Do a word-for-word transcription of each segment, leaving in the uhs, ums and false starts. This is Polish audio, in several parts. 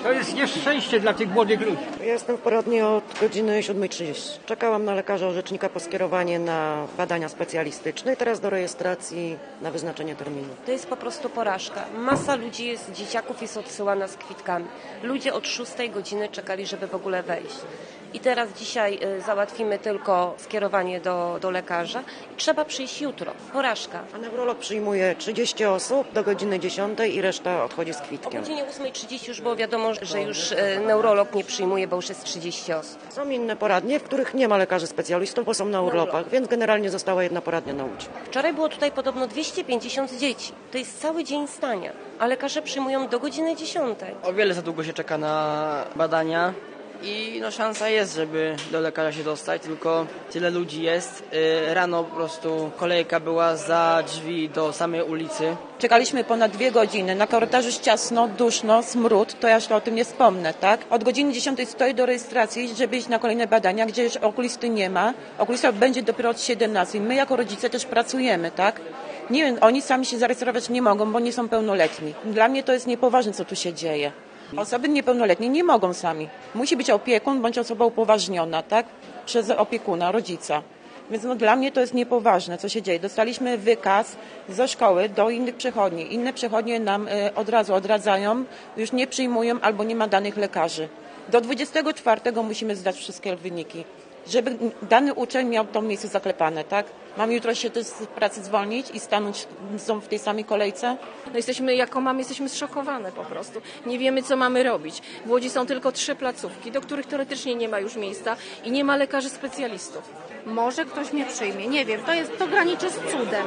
To jest nieszczęście dla tych młodych ludzi. Ja jestem w poradni od godziny siódma trzydzieści. Czekałam na lekarza orzecznika po skierowanie na badania specjalistyczne i teraz do rejestracji na wyznaczenie terminu. To jest po prostu porażka. Masa ludzi, jest, dzieciaków jest odsyłana z kwitkami. Ludzie od szóstej godziny czekali, żeby w ogóle wejść. I teraz dzisiaj y, załatwimy tylko skierowanie do, do lekarza i trzeba przyjść jutro. Porażka. A neurolog przyjmuje trzydzieści osób do godziny dziesiątej i reszta odchodzi z O kwitkiem. godzinie ósmej trzydzieści już było wiadomo, że już y, neurolog nie przyjmuje, bo już jest trzydzieści osób. Są inne poradnie, w których nie ma lekarzy specjalistów, bo są na urlopach, więc generalnie została jedna poradnia na Łódź. Wczoraj było tutaj podobno dwieście pięćdziesiąt dzieci. To jest cały dzień stania, a lekarze przyjmują do godziny dziesiątej. O wiele za długo się czeka na badania i no szansa jest, żeby do lekarza się dostać, tylko tyle ludzi jest. Yy, rano po prostu kolejka była za drzwi do samej ulicy. Czekaliśmy ponad dwie godziny, na korytarzu jest ciasno, duszno, smród, to ja jeszcze o tym nie wspomnę, tak? Od godziny dziesiątej stoję do rejestracji, żeby iść na kolejne badania, gdzie już okulisty nie ma. Okulista będzie dopiero od siedemnastej. My jako rodzice też pracujemy, tak? Nie wiem, oni sami się zarejestrować nie mogą, bo nie są pełnoletni. Dla mnie to jest niepoważne, co tu się dzieje. Osoby niepełnoletnie nie mogą sami. Musi być opiekun bądź osoba upoważniona, tak? Przez opiekuna, rodzica. Więc no, dla mnie to jest niepoważne, co się dzieje. Dostaliśmy wykaz ze szkoły do innych przychodni. Inne przychodnie nam y, od razu odradzają, już nie przyjmują albo nie ma danych lekarzy. Do dwudziestego czwartego musimy zdać wszystkie wyniki, żeby dany uczeń miał to miejsce zaklepane, tak? Mam jutro się też z pracy zwolnić i stanąć są w tej samej kolejce? No jesteśmy, jako mamy, jesteśmy zszokowane po prostu. Nie wiemy, co mamy robić. W Łodzi są tylko trzy placówki, do których teoretycznie nie ma już miejsca i nie ma lekarzy specjalistów. Może ktoś mnie przyjmie, nie wiem, to jest, to graniczy z cudem.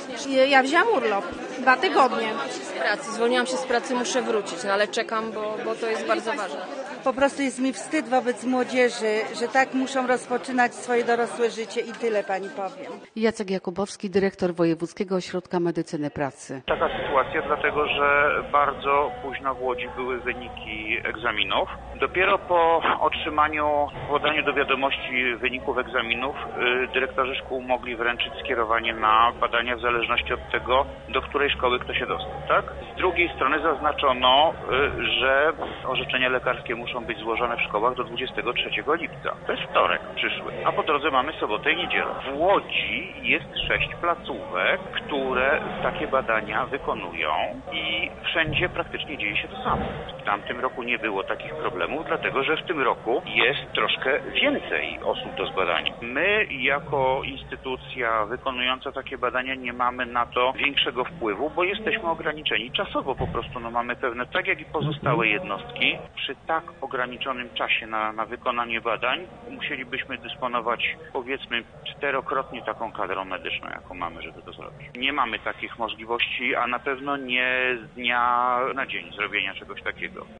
Ja wzięłam urlop, dwa tygodnie. Z pracy, zwolniłam się z pracy, muszę wrócić, no ale czekam, bo, bo to jest bardzo ważne. Po prostu jest mi wstyd wobec młodzieży, że tak muszą rozpoczynać swoje dorosłe życie i tyle pani powiem. Jacek Jakubowski, dyrektor Wojewódzkiego Ośrodka Medycyny Pracy. Taka sytuacja dlatego, że bardzo późno w Łodzi były wyniki egzaminów. Dopiero po otrzymaniu, podaniu do wiadomości wyników egzaminów dyrektorzy szkół mogli wręczyć skierowanie na badania w zależności od tego, do której szkoły kto się dostał. Tak? Z drugiej strony zaznaczono, że orzeczenia lekarskie muszą być złożone w szkołach do dwudziestego trzeciego lipca. To jest wtorek przyszły, a po drodze mamy sobotę i niedzielę. W Łodzi jest sześć placówek, które takie badania wykonują i wszędzie praktycznie dzieje się to samo. W tamtym roku nie było takich problemów, dlatego że w tym roku jest troszkę więcej osób do zbadania. My jako instytucja wykonująca takie badania nie mamy na to większego wpływu, bo jesteśmy ograniczeni czasowo po prostu. No mamy pewne, tak jak i pozostałe jednostki, przy tak ograniczonym czasie na, na wykonanie badań musielibyśmy dysponować powiedzmy czterokrotnie taką kadrą medyczną, jaką mamy, żeby to zrobić. Nie mamy takich możliwości, a na pewno nie z dnia na dzień zrobienia czegoś takiego.